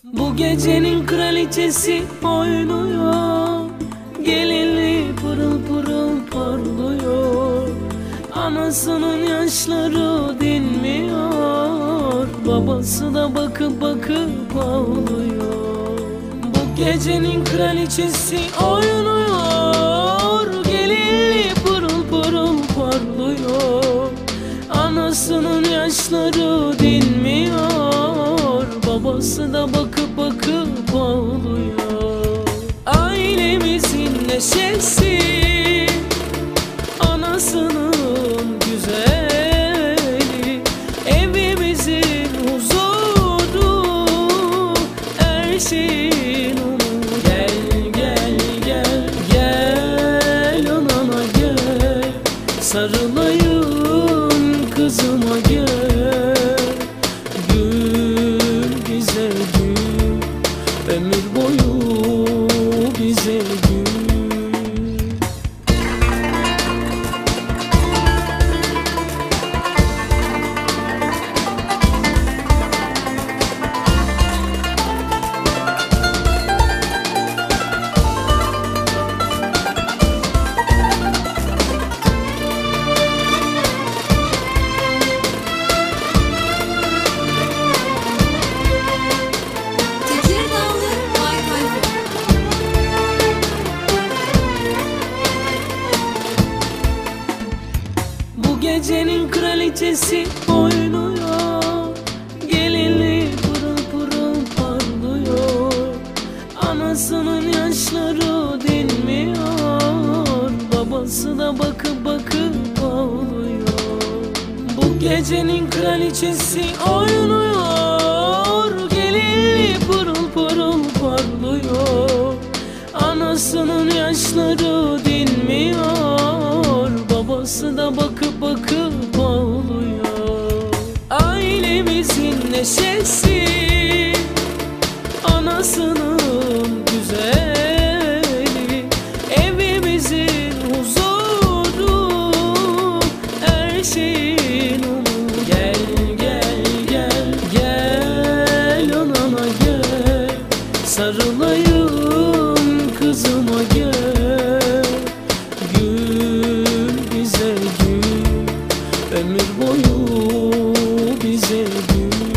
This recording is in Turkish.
Bu gecenin kraliçesi oynuyor, gelinliği pırıl pırıl parlıyor. Anasının yaşları dinmiyor, babası da bakıp bakıp ağlıyor. Bu gecenin kraliçesi oynuyor, gelinliği pırıl pırıl parlıyor. Anasının yaşları dinmiyor, babası da bakıp bakıp ağlıyor. Ailemizin neşesi, anasının güzeli, evimizin huzuru, her şeyin onu. Gel gel gel gel anana gel, sarılayım kızıma gel. Gül bize gül, ömür boyu bize gül. Bu gecenin kraliçesi oynuyor, gelinliği pırıl pırıl parlıyor. Anasının yaşları dinmiyor, babası da bakıp bakıp ağlıyor. Bu gecenin kraliçesi oynuyor, gelinliği pırıl pırıl parlıyor. Anasının yaşları dinmiyor, babası da bakıp bakıp ağlıyor. Ailemizin neşesi, anasının güzeli, evimizin huzuru, her şeyin onu. Gel gel gel gel anana gel, sarılayım kızıma gel. Gül bize gül, ömür boyu bize gül.